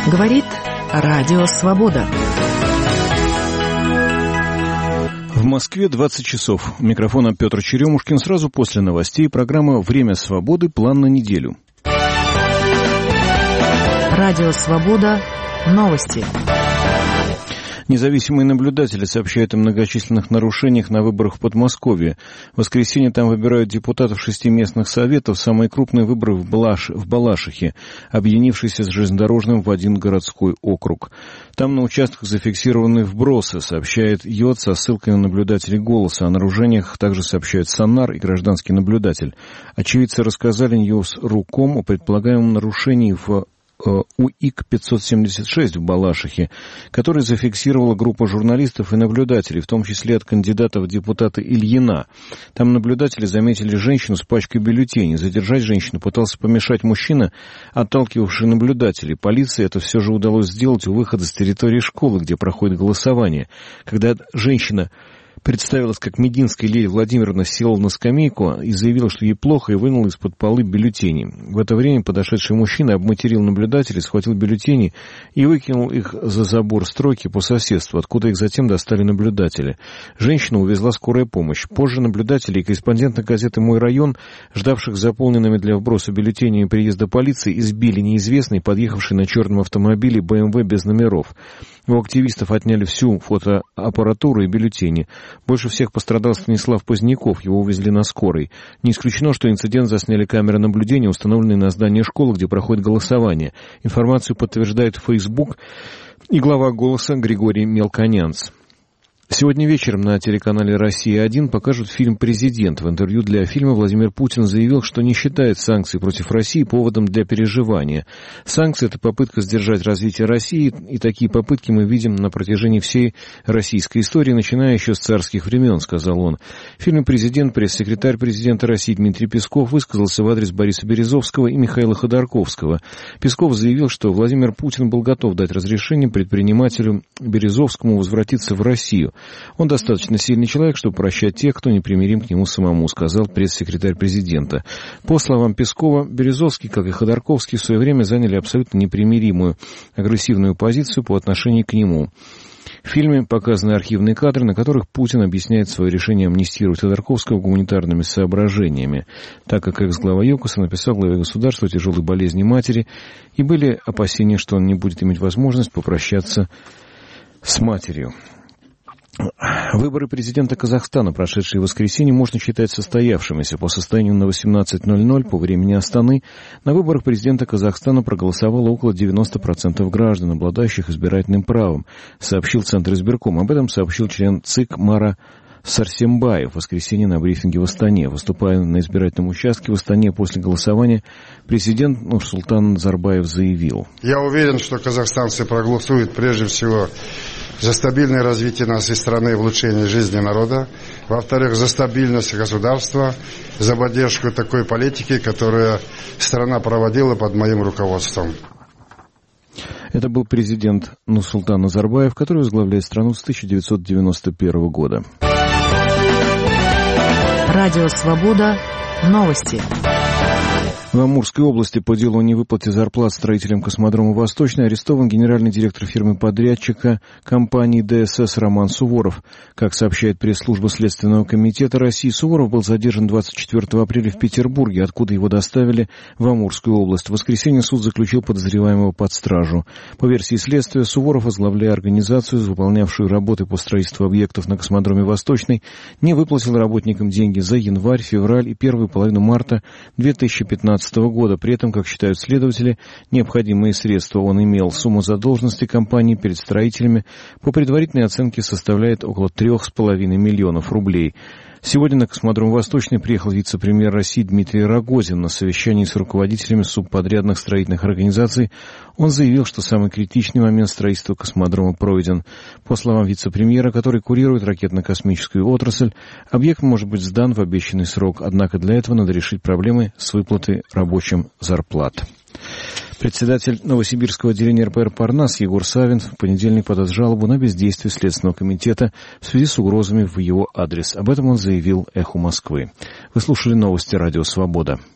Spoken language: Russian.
Говорит Радио Свобода. В Москве 20 часов. У микрофона Петр Черемушкин. Сразу после новостей программа «Время свободы. План на неделю». Радио Свобода. Новости. Независимые наблюдатели сообщают о многочисленных нарушениях на выборах в Подмосковье. В воскресенье там выбирают депутатов 6 местных советов, самые крупные выборы в Балашихе, объединившиеся с железнодорожным в один городской округ. Там на участках зафиксированы вбросы, сообщает ЙОТ со ссылкой на наблюдателей «Голоса». О нарушениях также сообщают «Сонар» и гражданский наблюдатель. Очевидцы рассказали Ньюс.ру.ком о предполагаемом нарушении в УИК-576 в Балашихе, который зафиксировала группа журналистов и наблюдателей, в том числе от кандидата в депутаты Ильина. Там наблюдатели заметили женщину с пачкой бюллетеней. Задержать женщину пытался помешать мужчина, отталкивавший наблюдателей. Полиции это все же удалось сделать у выхода с территории школы, где проходит голосование. Когда женщина представилась как Мединская Лилия Владимировна, села на скамейку и заявила, что ей плохо, и вынула из-под полы бюллетени. В это время подошедший мужчина обматерил наблюдателей, схватил бюллетени и выкинул их за забор стройки по соседству, откуда их затем достали наблюдатели. Женщину увезла скорая помощь. Позже наблюдатели и корреспонденты газеты «Мой район», ждавших заполненными для вброса бюллетенями приезда полиции, избили неизвестный, подъехавший на черном автомобиле БМВ без номеров. У активистов отняли всю фотоаппаратуру и бюллетени. Больше всех пострадал Станислав Поздняков, его увезли на скорой. Не исключено, что инцидент засняли камеры наблюдения, установленные на здании школы, где проходит голосование. Информацию подтверждает Facebook и глава «Голоса» Григорий Мелконянц. Сегодня вечером на телеканале «Россия-1» покажут фильм «Президент». В интервью для фильма Владимир Путин заявил, что не считает санкции против России поводом для переживания. Санкции – это попытка сдержать развитие России, и такие попытки мы видим на протяжении всей российской истории, начиная еще с царских времен, сказал он. В фильме «Президент» пресс-секретарь президента России Дмитрий Песков высказался в адрес Бориса Березовского и Михаила Ходорковского. Песков заявил, что Владимир Путин был готов дать разрешение предпринимателю Березовскому возвратиться в Россию. Он достаточно сильный человек, чтобы прощать тех, кто непримирим к нему самому, сказал пресс-секретарь президента. По словам Пескова, Березовский, как и Ходорковский, в свое время заняли абсолютно непримиримую агрессивную позицию по отношению к нему. В фильме показаны архивные кадры, на которых Путин объясняет свое решение амнистировать Ходорковского гуманитарными соображениями, так как экс-глава ЮКОСа написал главе государства о тяжелой болезни матери, и были опасения, что он не будет иметь возможность попрощаться с матерью. Выборы президента Казахстана, прошедшие в воскресенье, можно считать состоявшимися. По состоянию на 18:00 по времени Астаны на выборах президента Казахстана проголосовало около 90% граждан, обладающих избирательным правом, сообщил Центр избирком. Об этом сообщил член ЦИК Мара Сарсембаев в воскресенье на брифинге в Астане. Выступая на избирательном участке в Астане после голосования, президент Нурсултан Назарбаев заявил: «Я уверен, что казахстанцы проголосуют прежде всего за стабильное развитие нашей страны и улучшение жизни народа. Во-вторых, за стабильность государства, за поддержку такой политики, которую страна проводила под моим руководством». Это был президент Нурсултан Назарбаев, который возглавляет страну с 1991 года. Радио «Свобода». Новости. В Амурской области по делу о невыплате зарплат строителям космодрома «Восточный» арестован генеральный директор фирмы-подрядчика компании ДСС Роман Суворов. Как сообщает пресс-служба Следственного комитета России, Суворов был задержан 24 апреля в Петербурге, откуда его доставили в Амурскую область. В воскресенье суд заключил подозреваемого под стражу. По версии следствия, Суворов, возглавляя организацию, выполнявшую работы по строительству объектов на космодроме «Восточный», не выплатил работникам деньги за январь, февраль и первую половину марта 2015 года. При этом, как считают следователи, необходимые средства он имел. Сумма задолженности компании перед строителями по предварительной оценке составляет около 3,5 миллионов рублей. Сегодня на космодром «Восточный» приехал вице-премьер России Дмитрий Рогозин. На совещании с руководителями субподрядных строительных организаций он заявил, что самый критичный момент строительства космодрома пройден. По словам вице-премьера, который курирует ракетно-космическую отрасль, объект может быть сдан в обещанный срок, однако для этого надо решить проблемы с выплатой рабочим зарплат. Председатель Новосибирского отделения РПР «Парнас» Егор Савин в понедельник подаст жалобу на бездействие Следственного комитета в связи с угрозами в его адрес. Об этом он заявил «Эху Москвы». Вы слушали новости «Радио Свобода».